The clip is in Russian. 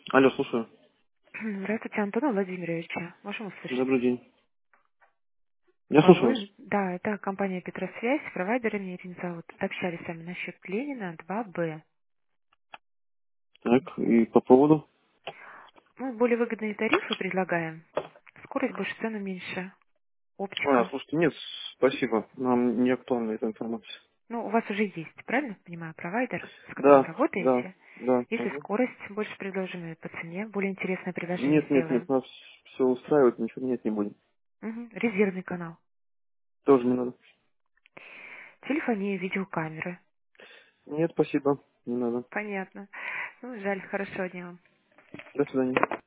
Алло, слушаю. Здравствуйте, Антон Владимировича. Можем услышать? Добрый день. Я слушаю вас. Да, это компания Петросвязь, провайдеры меня Ирина зовут. Общались с вами насчет Ленина 2Б. Так, и по поводу? Мы более выгодные тарифы предлагаем. Скорость больше, цену меньше. Оптика. Слушайте, нет, спасибо. Нам не актуальна эта информация. Ну, у вас уже есть, правильно понимаю, провайдер, с которым Да, да, работаете? да. Если Ага. скорость больше предложим и по цене, более интересное предложение Нет, сделаем. нас все устраивает, ничего менять не будем. Мгм. Резервный канал. Тоже не надо. Телефония, видеокамеры. Нет, спасибо, не надо. Понятно. Ну, жаль, хорошего дня вам. До свидания.